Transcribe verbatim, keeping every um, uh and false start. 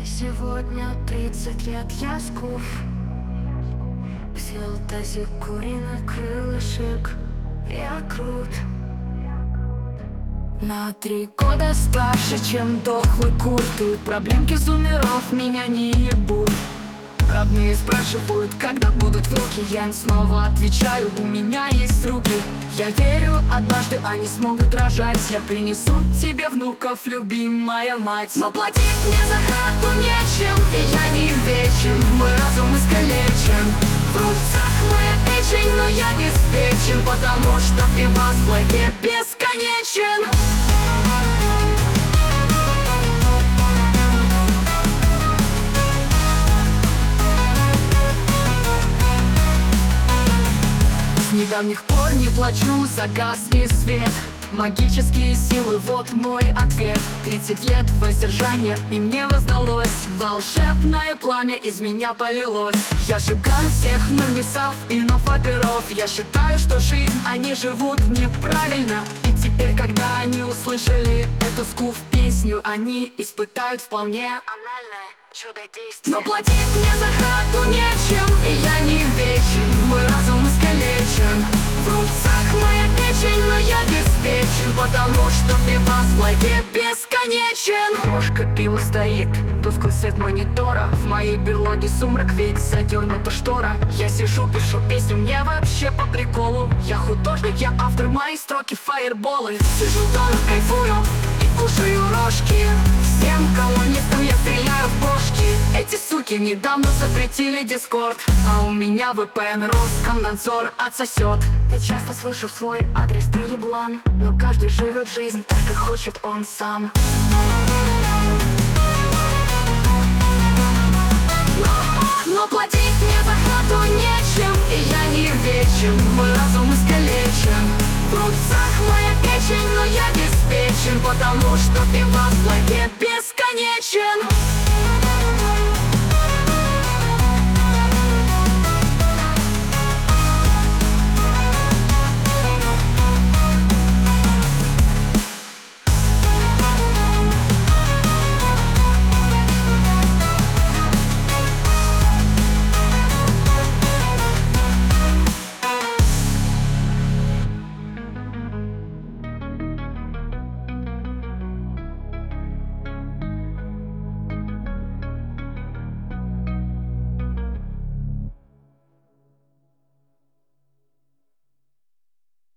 Сегодня тридцать лет я скуф. Взял тазик куриный крылышек. Я крут. На три года старше, чем дохлый курт. Тут проблемки зумеров меня не ебут. Родные спрашивают, когда будут внуки. Я им снова отвечаю, у меня есть руки. Я верю, однажды они смогут рожать. Я принесу тебе внуков, любимая мать. Но платить мне за хату нечем, и я не вечен. Мой разум искалечен. В рубцах моя печень, но я беспечен, потому что пивас в благе бесконечен. С недавних пор не плачу за газ и свет. Магические силы, вот мой ответ. Тридцать лет воздержания, и мне воздалось. Волшебное пламя из меня полилось. Я шикаю всех нурмисов и нофаперов. Я считаю, что жизнь они живут неправильно. И теперь, когда они услышали эту скуф песню, они испытают вполне анальное чудодействие. Но платить мне за хату нечем, и я не вечен. Мой разум искалечен. В рубцах моя печень, но я беспечен, потому что пивас в благе бесконечен. Кружка пива стоит, тусклый свет монитора. В моей берлоге сумрак, ведь задернута штора. Я сижу, пишу песню, мне вообще по приколу. Я художник, я автор, мои строки фаерболы. Сижу дома, кайфую и кушаю рожки. Всем коммунистам я стреляю в бошки. Эти суки недавно запретили дискорд, а у меня вэ пэ эн Роскомнадзор отсосет. Я часто слышу свой адрес, ты еблан, но каждый живет жизнь так, как хочет он сам. Но, но платить мне за хату нечем, и я не вечен. Мой разум искалечен. В рубцах моя печень, но я беспечен, потому что пивас в благе бесконечен.